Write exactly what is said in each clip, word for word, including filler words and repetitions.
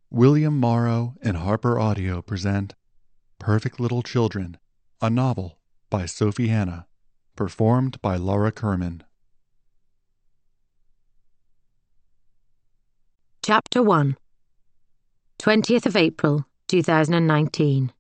William Morrow and Harper Audio present Perfect Little Children, a novel by Sophie Hannah, performed by Laura Kerman. Chapter one. twentieth of April, two thousand nineteen.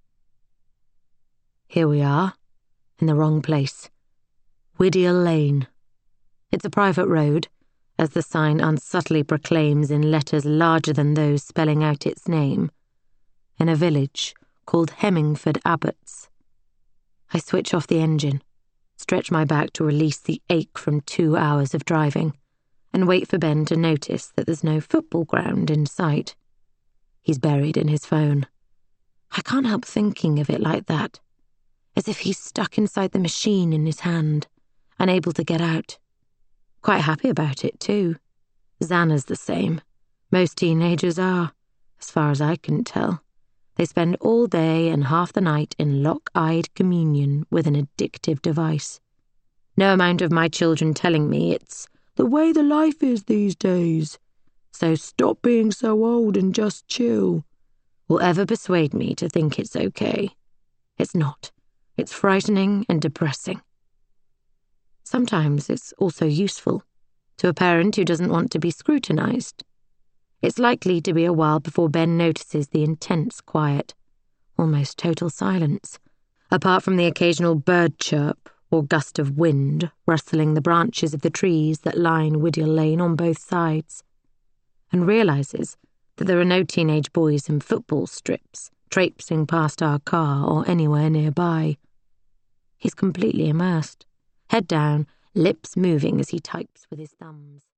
Here we are, in the wrong place. Whittier Lane. It's a private road, as the sign unsubtly proclaims in letters larger than those spelling out its name, in a village called Hemmingford Abbots. I switch off the engine, stretch my back to release the ache from two hours of driving, and wait for Ben to notice that there's no football ground in sight. He's buried in his phone. I can't help thinking of it like that, as if he's stuck inside the machine in his hand, unable to get out. Quite happy about it, too. Xana's the same. Most teenagers are, as far as I can tell. They spend all day and half the night in lock-eyed communion with an addictive device. No amount of my children telling me it's the way the life is these days, so stop being so old and just chill, will ever persuade me to think it's okay. It's not. It's frightening and depressing. Sometimes it's also useful to a parent who doesn't want to be scrutinized. It's likely to be a while before Ben notices the intense quiet, almost total silence, apart from the occasional bird chirp or gust of wind rustling the branches of the trees that line Whittier Lane on both sides, and realizes that there are no teenage boys in football strips traipsing past our car or anywhere nearby. He's completely immersed, head down, lips moving as he types with his thumbs.